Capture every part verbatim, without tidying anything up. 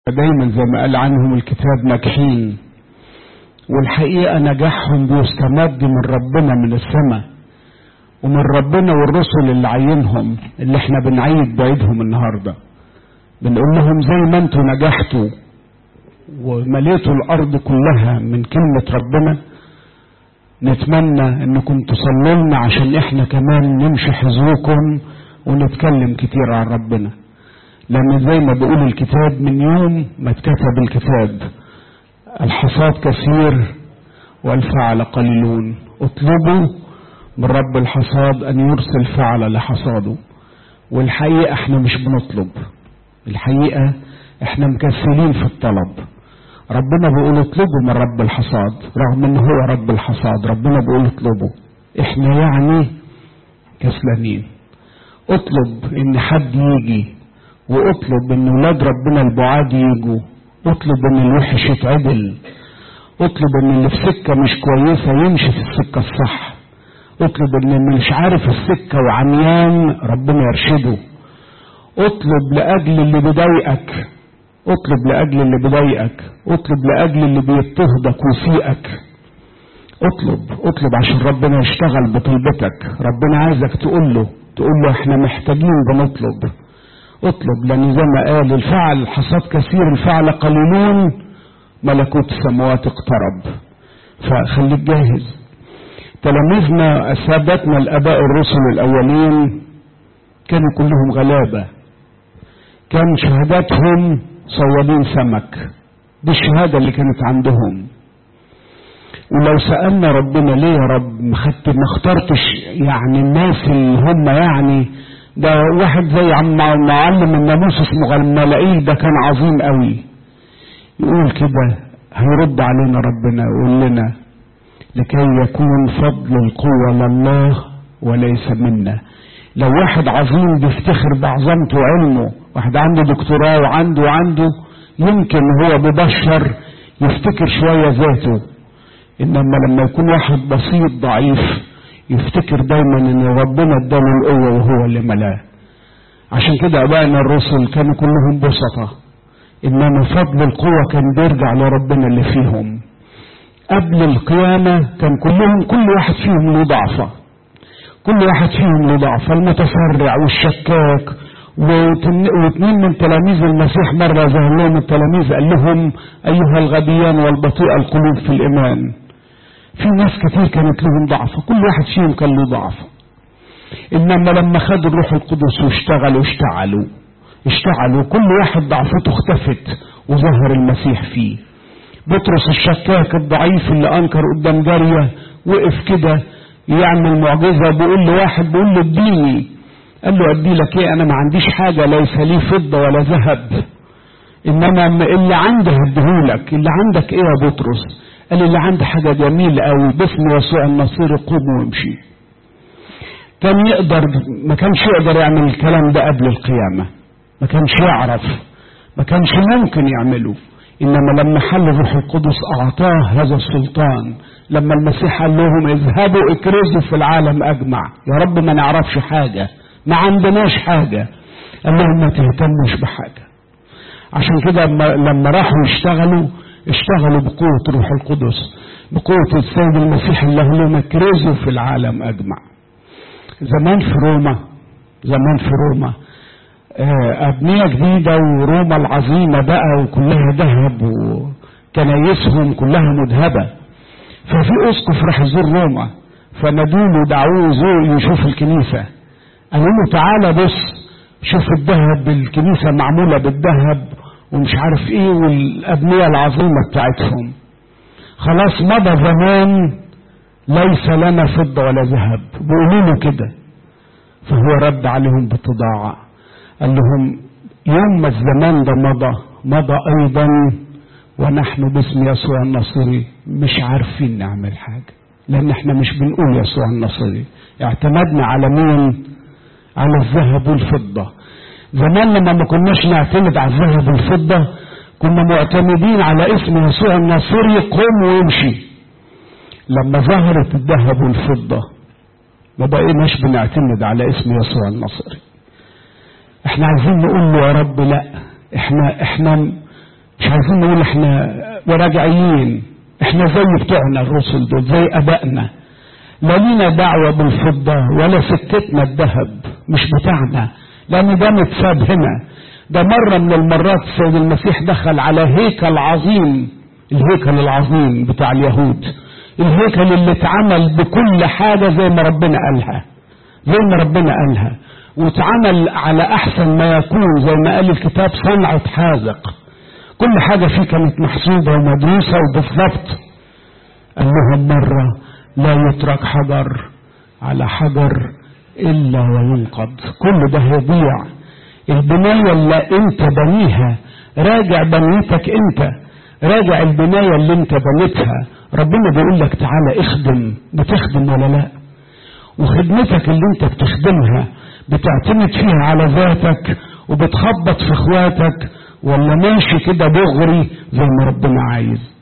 دايما زي ما قال عنهم الكتاب ناجحين، والحقيقة نجاحهم بيستمد من ربنا من السماء ومن ربنا والرسل اللي عينهم اللي احنا بنعيد بعيدهم النهاردة. بنقول لهم زي ما انتوا نجحتوا ومليتوا الارض كلها من كلمة ربنا، نتمنى انكم تصلوا لنا عشان احنا كمان نمشي حذوكم ونتكلم كتير عن ربنا، لأن زي ما بيقول الكتاب من يوم ما اتكتب الكتاب الحصاد كثير والفعل قليلون. اطلبوا من رب الحصاد أن يرسل فعل لحصاده. والحقيقة احنا مش بنطلب، الحقيقة احنا مكسلين في الطلب. ربنا بيقول اطلبوا من رب الحصاد، رغم ان هو رب الحصاد ربنا بيقول اطلبوا، احنا يعني كسلانين. اطلب ان حد يجي، واطلب ان ولاد ربنا البعاد يجوا، اطلب ان الوحش يتعدل، اطلب ان اللي في سكة مش كويسة يمشي في السكة الصح، اطلب ان اللي مش عارف السكة وعميان ربنا يرشده، اطلب لأجل اللي بيضايقك، اطلب لأجل اللي بيضايقك، اطلب لأجل اللي بيضطهدك ويسيئك، اطلب اطلب عشان ربنا يشتغل بطلبتك. ربنا عايزك تقول له تقول له احنا محتاجين بنطلب. اطلب لأن زي ما قال الفعل الحصاد كثير الفعل قليلون، ملكوت السماوات اقترب. فخليك جاهز. تلاميذنا سادتنا الآباء الرسل الأولين كانوا كلهم غلابة، كان شهاداتهم صيادين سمك، دي الشهادة اللي كانت عندهم. ولو سألنا ربنا ليه يا رب ما اخترتش يعني الناس اللي هم يعني ده واحد زي عم معلم الناموس اسمه غمالائيل ده كان عظيم قوي، يقول كده هيرد علينا ربنا يقول لنا لكي يكون فضل القوة لله وليس منا. لو واحد عظيم بيفتخر بعظمته وعلمه، واحد عنده دكتوراه وعنده وعنده يمكن هو ببشر يفتكر شوية ذاته، انما لما يكون واحد بسيط ضعيف يفتكر دايما ان ربنا اداله القوة وهو اللي ملاه. عشان كده ابائنا الرسل كانوا كلهم بسطة، انما فضل القوة كان بيرجع لربنا اللي فيهم. قبل القيامة كان كلهم كل واحد فيهم له ضعفة، كل واحد فيهم له ضعفة، المتسرع والشكاك. واثنين من تلاميذ المسيح مرة ظهر لهم التلاميذ قال لهم ايها الغبيان والبطيء القلوب في الايمان. في ناس كتير كانت لهم ضعفة، كل واحد فيهم كان له ضعفة، انما لما خدوا الروح القدس واشتغلوا اشتعلوا اشتعلوا كل واحد ضعفته اختفت وظهر المسيح فيه. بطرس الشكاك الضعيف اللي انكر قدام جارية وقف كده يعمل معجزة، بيقول له واحد بيقول له اديني، قال له ادي لك ايه انا ما عنديش حاجة ليس لي فضة ولا ذهب، انما اللي عندي هديهولك. اللي عندك ايه يا بطرس؟ قال اللي عندي حاجة جميلة قوي باسم يسوع النصيري قوم وامشي. كان يقدر ما كانش يقدر يعمل الكلام ده قبل القيامة، ما كانش يعرف، ما كانش ممكن يعمله، انما لما حل الروح القدس اعطاه هذا السلطان. لما المسيح قال لهم اذهبوا اكرزوا في العالم اجمع، يا رب ما نعرفش حاجة، ما عندناش حاجة، قال لهم ما تهتموش بحاجة. عشان كده لما راحوا يشتغلوا اشتغلوا بقوة روح القدس، بقوة السيد المسيح اللي قال لهم اكرزوا في العالم اجمع. زمان في روما زمان في روما أبنية جديدة، وروما العظيمة بقى وكلها ذهب وكنايسهم كلها مذهبة. ففي أسقف راح يزور روما، فنادوله دعوه يزور يشوف الكنيسة، قالوا له تعالى بص شوف الذهب، الكنيسة معمولة بالذهب ومش عارف ايه والأبنية العظيمة بتاعتهم. خلاص مضى زمان ليس لنا فضة ولا ذهب، بيقولوا له كده. فهو رد عليهم بتضاعة قال لهم يوم ما الزمان ده مضى مضى ايضا ونحن باسم يسوع النصيري مش عارفين نعمل حاجة، لان احنا مش بنقول يسوع النصيري، اعتمدنا على مين؟ على الذهب والفضة. زمان لما ما كناش نعتمد على الذهب والفضة كنا معتمدين على اسم يسوع النصيري قوم وامشي. لما ظهرت الذهب والفضة ما بقيناش بنعتمد على اسم يسوع النصيري. احنا عايزين نقول له يا رب لا، احنا احنا مش عايزين نقول احنا وراجعين، احنا زي بتوعنا الرسل دول، زي ابائنا، لا لينا دعوة بالفضة ولا سكتنا الذهب، مش بتاعنا، لان ده متساب هنا. ده مرة من المرات السيد المسيح دخل على هيكل عظيم، الهيكل العظيم بتاع اليهود، الهيكل اللي اتعمل بكل حاجة زي ما ربنا قالها، زي ما ربنا قالها، واتعمل على احسن ما يكون زي ما قال الكتاب صنعة حاذق، كل حاجة فيه كانت محسوبة ومدروسة وبالضبط. قال لهم مرة لا يترك حجر على حجر إلا وينقض، كل ده هيضيع. البناية اللي انت بنيها، راجع بنيتك انت، راجع البناية اللي انت بنيتها. ربنا بيقول لك تعالى اخدم، بتخدم ولا لا؟ وخدمتك اللي انت بتخدمها بتعتمد فيها على ذاتك وبتخبط في اخواتك، ولا ماشي كده دغري زي ما ربنا عايز؟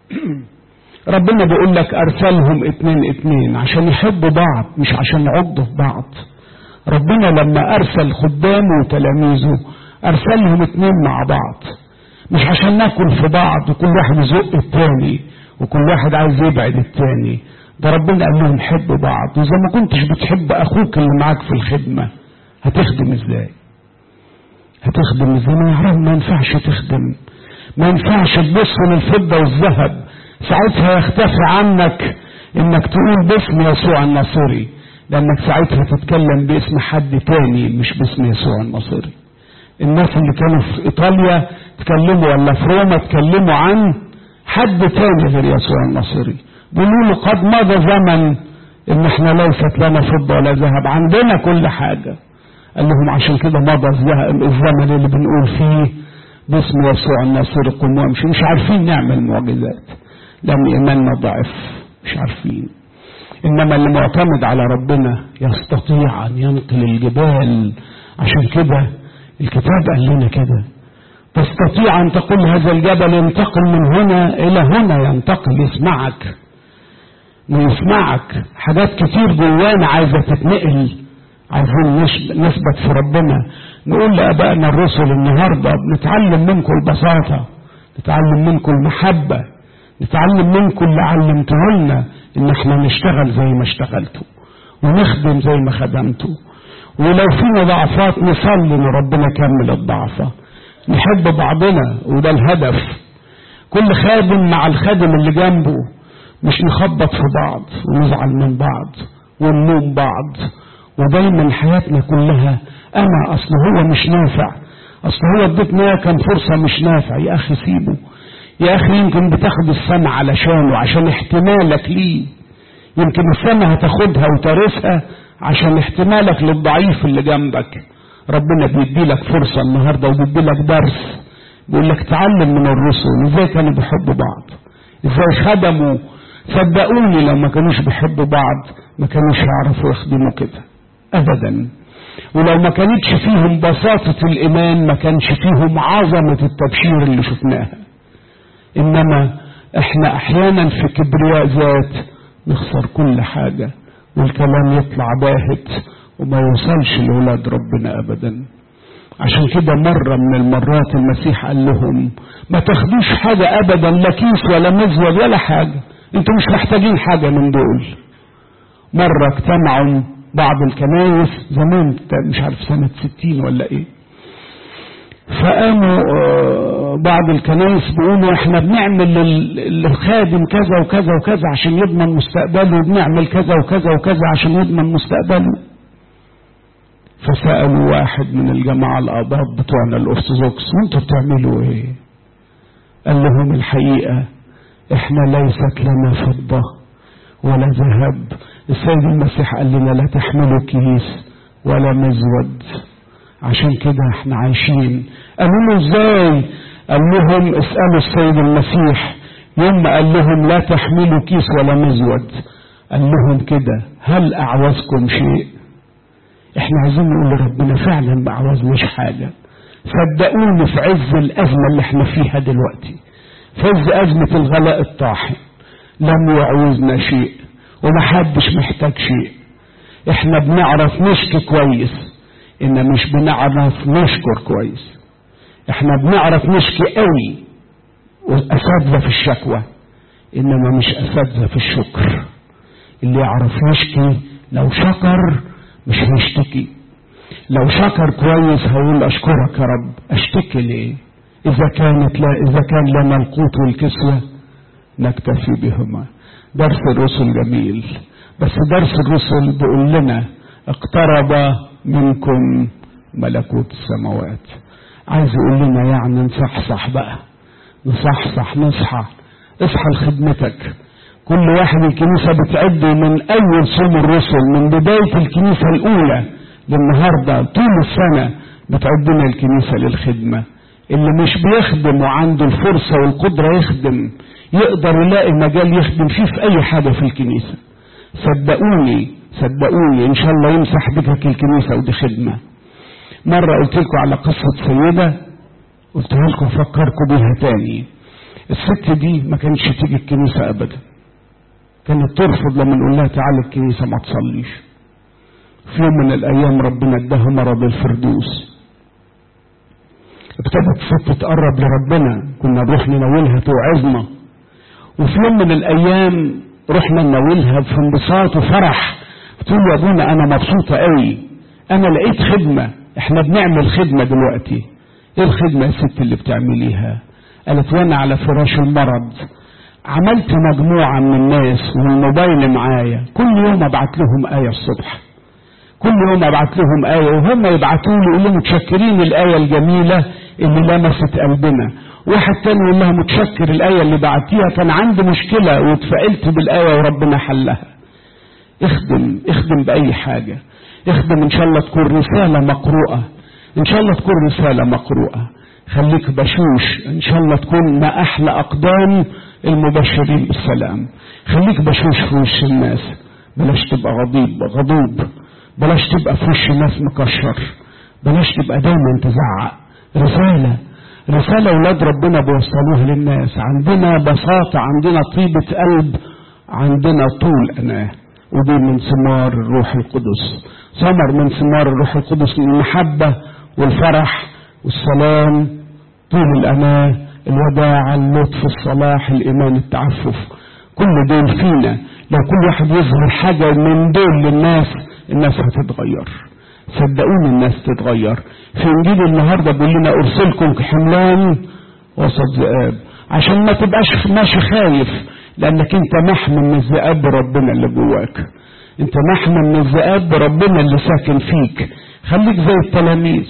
ربنا بيقول لك ارسلهم اتنين اتنين عشان يحبوا بعض، مش عشان يعضوا في بعض. ربنا لما ارسل خدامه وتلاميذه ارسلهم اتنين مع بعض، مش عشان ناكل في بعض وكل واحد يزق التاني وكل واحد عايز يبعد التاني. ده ربنا قال لهم حبوا بعض، واذا ما كنتش بتحب اخوك اللي معاك في الخدمة هتخدم ازاي؟ هتخدم ازاي؟ ما يعرف ما ينفعش تخدم، ما ينفعش تبص للفضة والذهب، ساعتها يختفي عنك انك تقول باسم يسوع الناصري، لانك ساعتها تتكلم باسم حد تاني مش باسم يسوع الناصري. الناس اللي كانوا في ايطاليا تكلموا، ولا في روما تكلموا عن حد تاني غير يسوع الناصري، بيقولوا له قد مضى زمن ان احنا ليست لنا فضة ولا ذهب، عندنا كل حاجة. قال لهم عشان كده مضى الزمن اللي بنقول فيه باسم يسوع الناصري قم وامشي. مش عارفين نعمل معجزات لان ايماننا ضعف، مش عارفين. انما اللي معتمد على ربنا يستطيع ان ينقل الجبال. عشان كده الكتاب قال لنا كده، تستطيع ان تقول هذا الجبل ينتقل من هنا الى هنا، ينتقل، يسمعك ويسمعك. حاجات كتير جوانا عايزة تتنقل، عايزين نثبت في ربنا. نقول لأبائنا الرسل النهاردة بنتعلم منكم البساطة، نتعلم منكم المحبة، نتعلم منكم اللي علمته لنا، ان احنا نشتغل زي ما اشتغلتوا ونخدم زي ما خدمتوا، ولو فينا ضعفات نصلي ان ربنا يكمل الضعفة، نحب بعضنا وده الهدف. كل خادم مع الخادم اللي جنبه، مش نخبط في بعض ونزعل من بعض ونلوم بعض، ودايما حياتنا كلها انا اصل هو مش نافع، اصل هو ادتنا كان فرصة مش نافع. يا اخي سيبه، يا اخي يمكن بتاخد السمع علشانه، عشان احتمالك ليه. يمكن السمع هتاخدها وترثها عشان احتمالك للضعيف اللي جنبك. ربنا بيدي لك فرصة النهاردة وبيدي لك درس، بيقول لك تعلم من الرسل ازاي كانوا بيحبوا بعض، ازاي خدموا. صدقوني لو ما كانوش بيحبوا بعض ما كانوش يعرفوا يخدموا كده ابدا. ولو ما كانتش فيهم بساطة الايمان ما كانش فيهم عظمة التبشير اللي شفناها. انما احنا احيانا في كبرياء ذات نخسر كل حاجة، والكلام يطلع باهت وما يوصلش لولاد ربنا ابدا. عشان كده مرة من المرات المسيح قال لهم ما تاخدوش حاجة ابدا، لا كيس ولا مزود ولا حاجة، انتوا مش محتاجين حاجة من دول. مرة اجتمعوا بعض الكنائس زمان، مش عارف سنة ستين ولا ايه، فقاموا بعض الكنائس بيقولوا احنا بنعمل للخادم كذا وكذا وكذا عشان يضمن مستقبله، وبنعمل كذا وكذا وكذا عشان يضمن مستقبله. فسألوا واحد من الجماعة الآباء بتوعنا الأرثوذكس وانتوا بتعملوا ايه؟ قال لهم الحقيقة احنا ليست لنا فضة ولا ذهب. السيد المسيح قال لنا لا تحملوا كيس ولا مزود، عشان كده احنا عايشين. قالوا له ازاي؟ قال لهم اسألوا السيد المسيح يوم ما قال لهم لا تحملوا كيس ولا مزود، قال لهم كده هل اعوزكم شيء؟ احنا عايزين نقول لربنا فعلا ما اعوزناش حاجة. صدقوني في عز الازمة اللي احنا فيها دلوقتي، في عز ازمة الغلاء الطاحن، لم يعوزنا شيء ومحدش محتاج شيء. احنا بنعرف نشكي كويس ان مش بنعرف نشكر كويس. احنا بنعرف نشكي قوي أساتذة في الشكوى، إنما مش أساتذة في الشكر. اللي يعرف يشكي لو شكر مش هيشتكي. لو شكر كويس هقول أشكرك يا رب، أشتكي ليه؟ إذا كانت لا إذا كان لنا القوت والكسوة نكتفي بهما. درس الرسل جميل، بس درس الرسل بيقول لنا اقترب منكم ملكوت السماوات. عايز يقول لنا يعني نصحصح بقى، نصحصح نصحى، اصحى لخدمتك. كل واحد الكنيسة بتعده من أول صوم الرسل، من بداية الكنيسة الأولى للنهاردة طول السنة بتعدنا الكنيسة للخدمة. اللي مش بيخدم وعنده الفرصة والقدرة يخدم، يقدر يلاقي مجال يخدم فيه في أي حاجة في الكنيسة. صدقوني صدقوني إن شاء الله يمسح بك الكنيسة، ودي خدمة. مرة قلت لكم على قصة سيدة، قلتها لكم فكركم بيها تاني. الست دي ما كانتش تيجي الكنيسة أبدا، كانت ترفض لما نقول لها تعالي الكنيسة ما تصليش. في يوم من الأيام ربنا اداها مرض الفردوس، ابتدت الست تقرب لربنا، كنا نروح نناولها توعظنا. وفي يوم من الأيام رحنا نناولها في انبساط وفرح، تقول يا ابونا أنا مبسوطة قوي، أنا لقيت خدمة، احنا بنعمل خدمة دلوقتي. ايه الخدمة يا ست اللي بتعمليها؟ قالت وانا على فراش المرض عملت مجموعة من الناس والموبايل معايا، كل يوم ابعت لهم آية الصبح، كل يوم ابعت لهم آية وهم يبعتوا لي يقولوا متشكرين الآية الجميلة اللي لمست قلبنا. واحد تاني يقول لها متشكر الآية اللي بعتيها، كان عندي مشكلة واتفائلت بالآية وربنا حلها. اخدم اخدم بأي حاجة، اخدم ان شاء الله تكون رسالة مقروءة، ان شاء الله تكون رسالة مقروءة. خليك بشوش ان شاء الله تكون ما احلى اقدام المبشرين بالسلام. خليك بشوش في وش الناس، بلاش تبقى غضيب غضوب، بلاش تبقى في وش الناس مكشر، بلاش تبقى دايما تزعق. رسالة رسالة اولاد ربنا بيوصلوها للناس. عندنا بساطة، عندنا طيبة قلب، عندنا طول أناه، ودي من ثمار الروح القدس. ثمر من ثمار الروح القدس المحبة والفرح والسلام، طول الأناه، الوداع، اللطف، الصلاح، الإيمان، التعفف. كل دول فينا. لو كل واحد يظهر حاجة من دول للناس، الناس هتتغير. صدقوني الناس تتغير. في انجيل النهارده بيقول لنا ارسلكم كحملان وسط ذئاب، عشان ما تبقاش ماشي خايف، لانك انت محمي من الذئاب بربنا اللي جواك. انت محمي من الذئاب بربنا اللي ساكن فيك. خليك زي التلاميذ.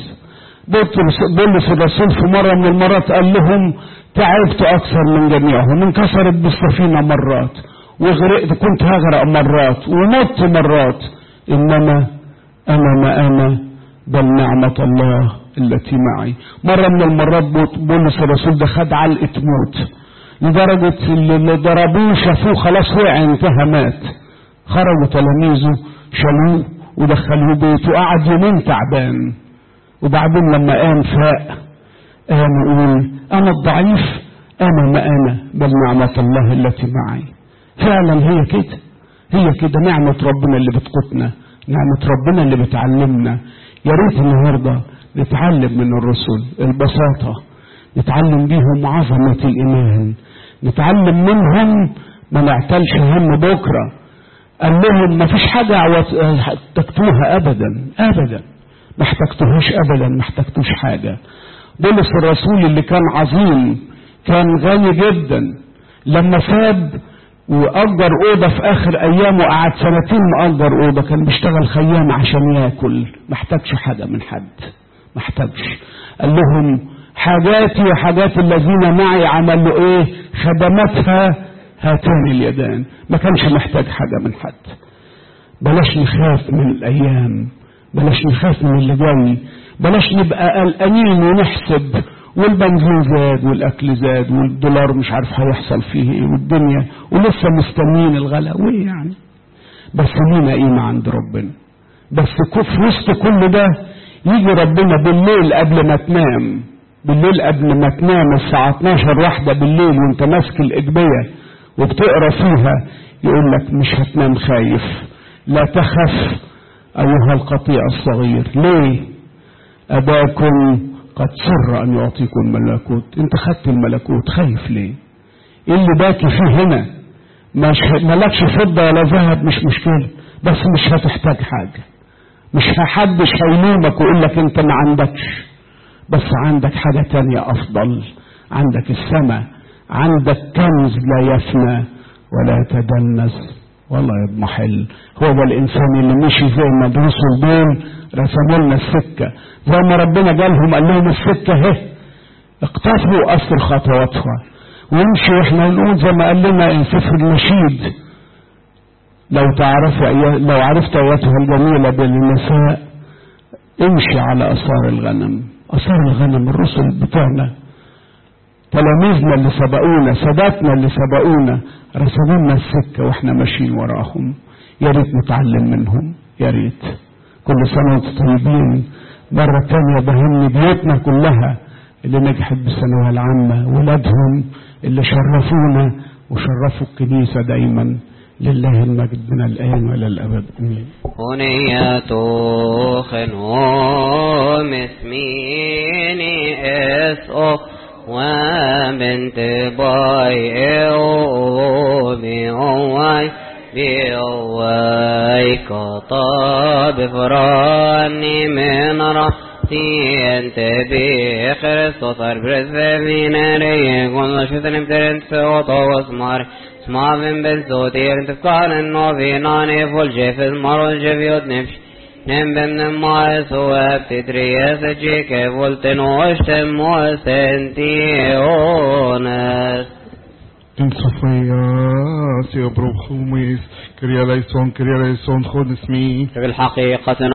بولس الرسول في مره من المرات قال لهم تعبت اكثر من جميعهم، انكسرت بالسفينه مرات، وغرقت، كنت هغرق مرات، ومت مرات، انما أنا ما أنا بل نعمة الله التي معي. مرة من المرات بولس الرسول ده خد علقة موت، لدرجة اللي ضربوه شافوه خلاص وقع انتهى مات. خرجوا تلاميذه شالوه ودخلوه بيته وقعد يومين تعبان. وبعدين لما قام فاق، قام يقول أنا الضعيف أنا ما أنا بل نعمة الله التي معي. فعلا هي كده، هي كده نعمة ربنا اللي بتقوتنا، نعمة ربنا اللي بتعلمنا. يا ريت النهارده نتعلم من الرسل البساطة، نتعلم بيهم عظمة الإيمان، نتعلم منهم ما نعتلش هم بكرة. قال لهم ما فيش حاجة احتجتوها أبدا أبدا، ما احتجتوهاش أبدا، ما احتجتوش حاجة. بولس الرسول اللي كان عظيم، كان غني جدا، لما ساب وأجر أوضة في آخر أيامه، قعد سنتين مأجر أوضة، كان بيشتغل خيام عشان ياكل، ما احتاجش حاجة من حد، ما احتاجش. قال لهم حاجاتي وحاجات الذين معي عملوا ايه؟ خدمتها هاتان اليدان. ما كانش محتاج حاجة من حد. بلاش نخاف من الأيام، بلاش نخاف من اللي جاي، بلاش نبقى قلقانين ونحسب والبنزين زاد والاكل زاد والدولار مش عارف هيحصل فيه ايه والدنيا، ولسه مستنيين الغلاء وايه يعني. بس لينا قيمة عند ربنا. بس في وسط كل ده يجي ربنا بالليل قبل ما تنام، بالليل قبل ما تنام الساعة اتناشر واحدة بالليل وانت ماسك الإجبية وبتقرا فيها، يقول لك مش هتنام خايف، لا تخف أيها القطيع الصغير. ليه؟ أباكم قد سر أن يعطيكم الملكوت. انت خدت الملكوت، خايف ليه؟ ايه اللي باكي فيه هنا؟ مش ملكش فضة ولا ذهب، مش مشكلة، بس مش هتحتاج حاجة. مش هحدش هيلومك ويقول لك انت ما عندكش، بس عندك حاجة تانية افضل. عندك السماء، عندك كنز لا يفنى ولا يتدنس ولا يضمحل. هو ده الانسان اللي مشي زي ما الرسل دول رسموا لنا السكة، زي ما ربنا جالهم قال لهم السكة اهي، اقتفوا اثر خطواتها وامشوا. احنا نقول زي ما قال لنا سفر النشيد، لو تعرف لو عرفت ايتها الجميلة بالنساء امشي على اثار الغنم. اثار الغنم الرسل بتوعنا، تلاميذنا اللي سبقونا، ساداتنا اللي سبقونا، رسموا لنا السكة واحنا ماشيين وراهم. يا ريت نتعلم منهم، يا ريت. كل سنة وانتم طيبين. مرة تانية بهني بيوتنا كلها اللي نجحت بالثانوية العامة، ولادهم اللي شرفونا وشرفوا الكنيسة دايما. لله المجد من الآن وإلى الأبد، آمين. هنية خنوم اسميني اسقف وبنت باي او بيواي بيواي كطاب فراني من رحتي انت بخرسوس البرزلين ريقون شتن بترنت فوطوس مار سماوين بالزودير انتفكار النوفيناني فولجيف المرون جفيوت نفش نمبن ما سواب تدريس جيك فولتن وشتم وستنتيونس In Sofia, Seo Brobhumis, Kriya Laison, Kriya Laison, Chodesmi. بالحقيقة